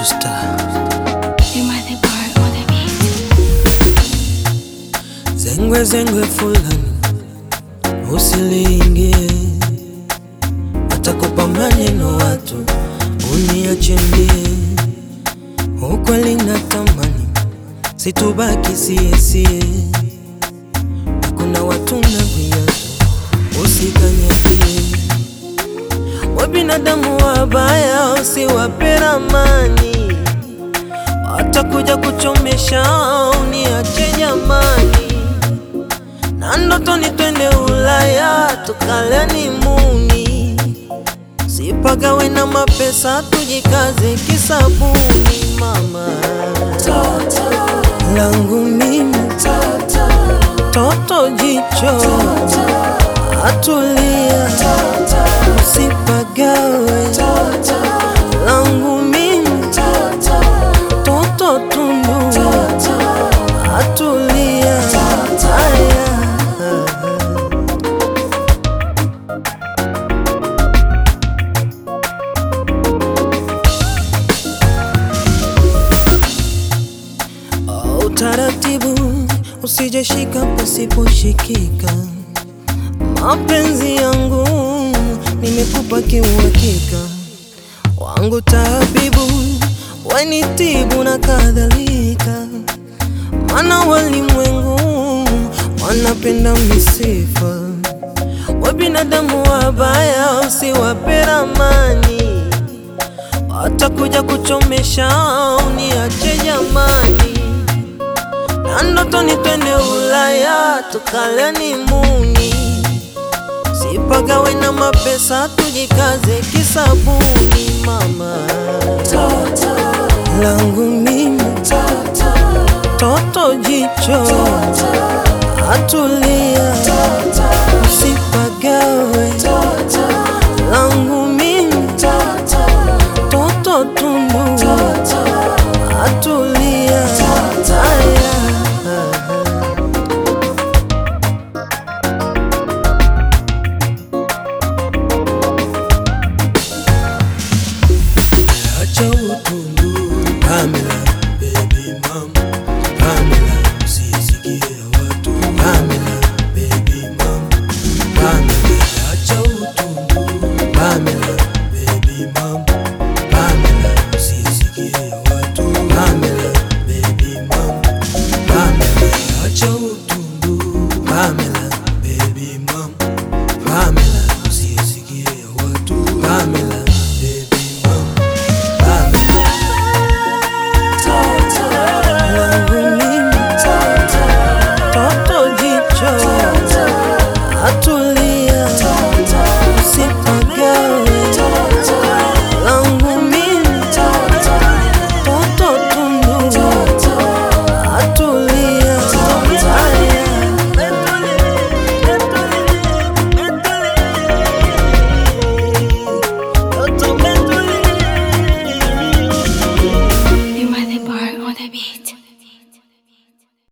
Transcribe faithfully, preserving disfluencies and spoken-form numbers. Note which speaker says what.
Speaker 1: to star.
Speaker 2: You might the part on the beat.
Speaker 1: Zengwe zengwe fulani usilingie, watakupa maneno watu uniache mbie. Ukweli natamani situbaki siye siye, kuna watu na viatu usikanyagie. Wabinadamu wabaya usiwape ramani, watakuja kuchomesha uniache jamani. Na ndotoni twende Ulaya tukale ni muni, sipagawe na mapesa tujikaze kisabuni. Mama toto langu mimi, toto toto jicho toto, atulia toto, usipagawe toto langu mimi, toto toto tundu toto, atulia toto. Aya. Taratibu usije shika pasiposhikika, mapenzi yangu nimekupa kiuhakika. Wangu tabibu wanitibu na kadhalika, mana walimwengu wanapenda misifa. Wabinadamu wabaya usiwape ramani, watakuja kuchomesha uniache jamani. Na ndotoni twende Ulaya tukale ni muni, sipagawe na mapesa tujikaze kisabuni. Mama toto langu mimi, toto toto jicho toto, atulia toto.